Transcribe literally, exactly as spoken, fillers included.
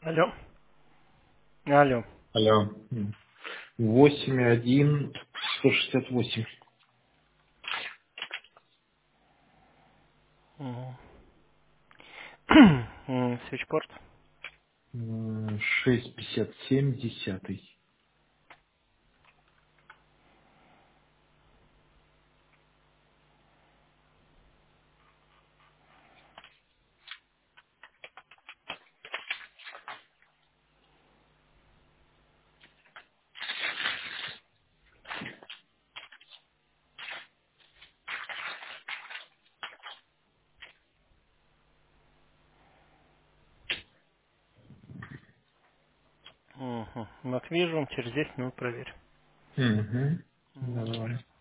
Алло. Алло. Алло. Восемь один сто шестьдесят восемь. Мгм. М, Свитчпорт. М, шесть пятьдесят семь десятый. Мгм. Вот вижу, через десять минут проверь. Угу. Мгм. Давай.